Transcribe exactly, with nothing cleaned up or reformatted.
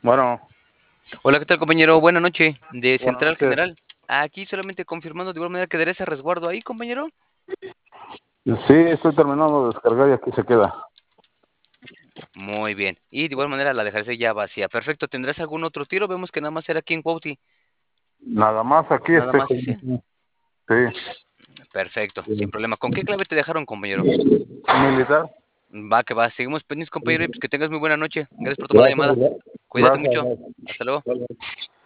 Bueno, Hola, ¿qué tal, compañero? Buenas noches, de buenas Central noches. General. Aquí solamente confirmando de igual manera que daré ese resguardo ahí, compañero. Sí, estoy terminando de descargar y aquí se queda. Muy bien. Y de igual manera la dejaré ya vacía. Perfecto. ¿Tendrás algún otro tiro? Vemos que nada más era aquí en Cuauhti. Nada más aquí, Nada este. más ese. Sí, Perfecto. Sin problema. ¿Con qué clave te dejaron, compañero? militar. Va, que va. Seguimos pendientes, compañero. Y pues que tengas muy buena noche. Gracias por tomar la Gracias, llamada. Cuídate mucho. gracias. Hasta luego. Gracias.